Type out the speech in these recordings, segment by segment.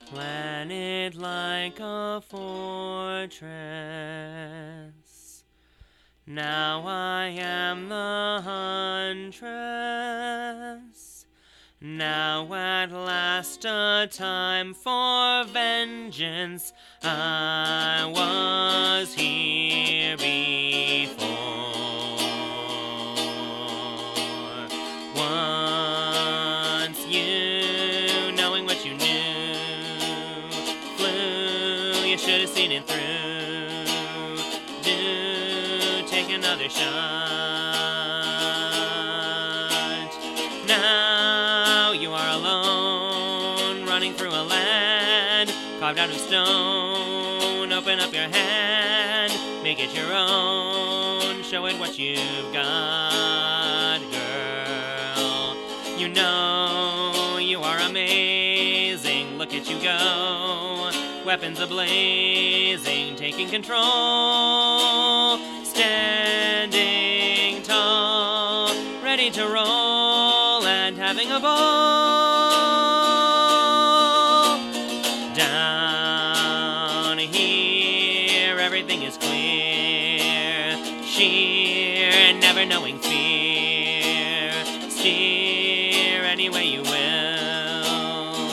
Plan it like a fortress. Now I am the huntress. Now at last a time for vengeance. I was here before. Once you, knowing what you knew, flew, you should have seen it through. Do take another shot. Now you are alone, running through a land carved out of stone. Open up your hand, make it your own. Show it what you've got, girl. You know you are amazing. Look at you go, weapons ablazing, taking control, standing tall, ready to roll and having a ball. Down here, everything is clear, sheer, never knowing fear. Steer any way you will.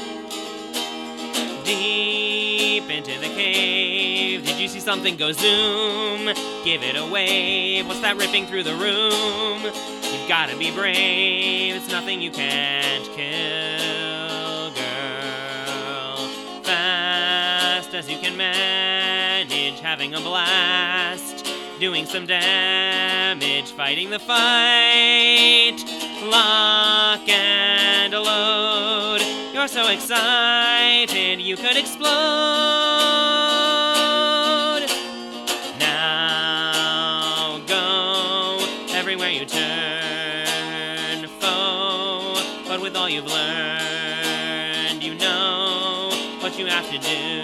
Deep into the cave, did you see something go zoom? Give it a wave, what's that ripping through the room? You've gotta be brave, it's nothing you can't kill, girl. Fast as you can manage, having a blast, doing some damage, fighting the fight. Lock and load, you're so excited you could explode. Now go everywhere you turn, foe, but with all you've learned, you know what you have to do.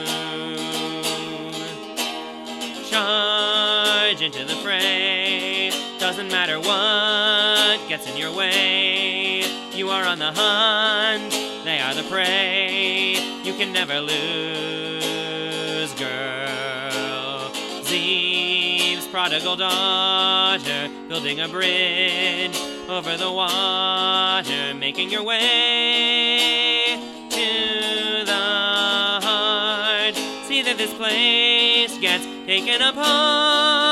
Charge into the fray, doesn't matter what gets in your way. You are on the hunt, they are the prey. You can never lose, girl. Zeeves, prodigal daughter, building a bridge over the water, making your way to the heart. See that this place gets taken apart.